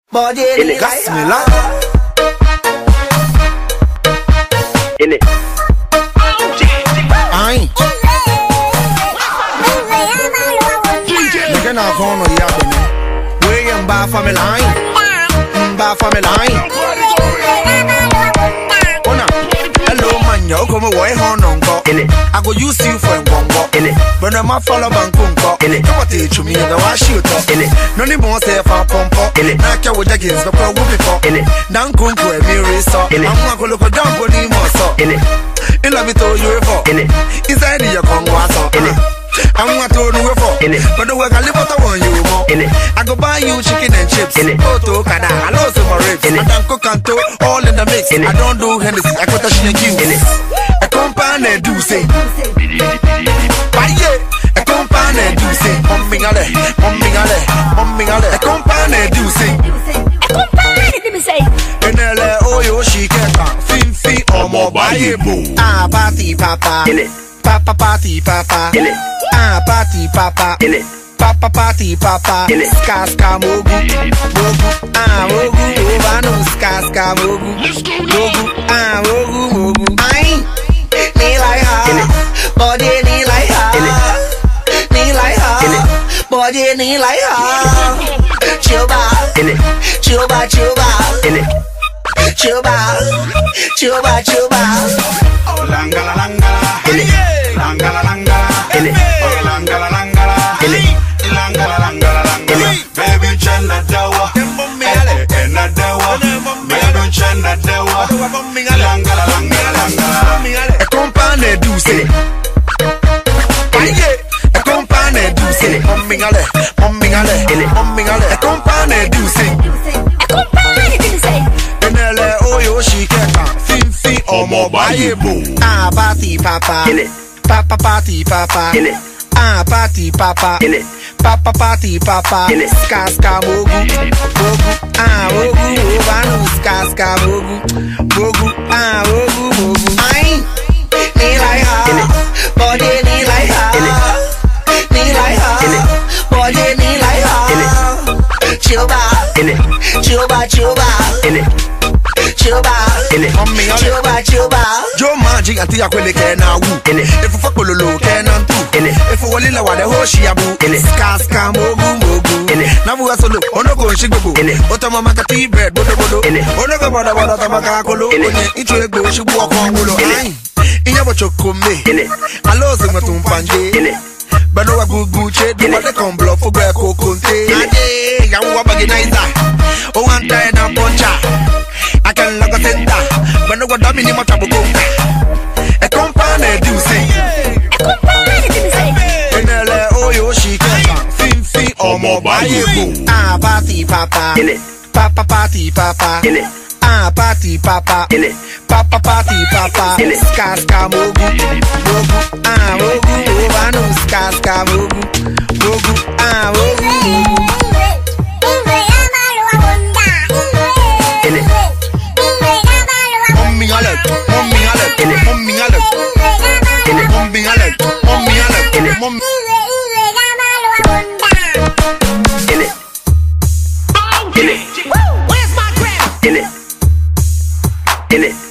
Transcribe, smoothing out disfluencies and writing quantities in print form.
In it, gas me la. In it. Aye. Nigga na kono ya bene. We am ba for me line. Ba for me line. Ona. Hello man, yo come away honongo. In it. I go use you for a bongo. In it. But I'm a follow bankunko. In it. You want to me the wash you talk. In it. No ni mo say for pompo. In it. Na kya wo jagins the pro whoop before. In it. Dan kunko e mi reso. In it. I'm go look down go ni mo so. In it. In love it all you for. In it. Inside your congo so. In it. I'm not to know for. In it. But the work I live what I want you more. In it. I go buy you chicken and chips. In it. Oto kada, I lost my ribs. In it. I don't cook and to all in the mix. In it. I don't do Hennessy, I got a shake you. In it. A company do say. Why yeah? A company do say. Mummingale. A company do say. Enele oyo shiketa. Fin omo baye boo. Ah party papa. In it. Papa party papa. In it. Ah party papa. In it. Papa party papa. In it. Ska mogu. Mogu. Ah mogu. Ovano ska mogu. Mogu. Ah mogu. Aye. Me like her. Body me like her. Me like her. Body me like her. Chuba. In it. Chuba. In it. Chuba. Langala langala. In it. Langala langala. In it. Langala langala. In it. Langala langala langala. Baby chanda dawa. Ena dawa. Baby chanda dawa. Langala langala langala. A company do say. A company do say. Mummingale. In it. A company do say. Enele oyo shiketa. Fin omo baye boo. Ah party papa. In it. Papa party papa. In it. Ah party papa. In it. Papa party papa. In it. Ska mogu. Mogu. Ah mogu. Ovano ska mogu. Mogu. Ah mogu. Aye. Me like her. In it. Body me like her. In it. Me like her. In it. Body me like her. In it. Chuba. In it. Chuba. In it. Chuba. In it. Chuba. Joe Magic ati akwele ke na wu. In it. If fuck lolo ke na ntu. In it. If walila wa de hoshi abu. In it. Ska mogu. In it. Na bu asolo ono go shigbogo. In it. Ota mama ka tea bread bodo. In it. Ono go bodo tamaka kolo. In it. Onye itu egbo shigbo okon wulo. In it. Ai. Inya bo chokome. In it. Alo se matum panje. In it. Bano wa gugu che do what they come bluff for break kokonte. Ade ya wa baginiza. O wan tie na poncha. I can look a center. Bano wa domini mo tabuko. A company do say. Enele oyo shiketa. Fin omo baye boo. Ah party papa. In it. Papa party papa. In it. Ah party papa. In it. Papa party papa. In it. Ska mogu. Mogu. Ah mogu. Ovano ska mogu. Mogu. Ah mogu. In it. Mummingale. In it. Mummingale. In it. Mummingale. In it. Mum. In it. In it. Where's my grab? In it. In it.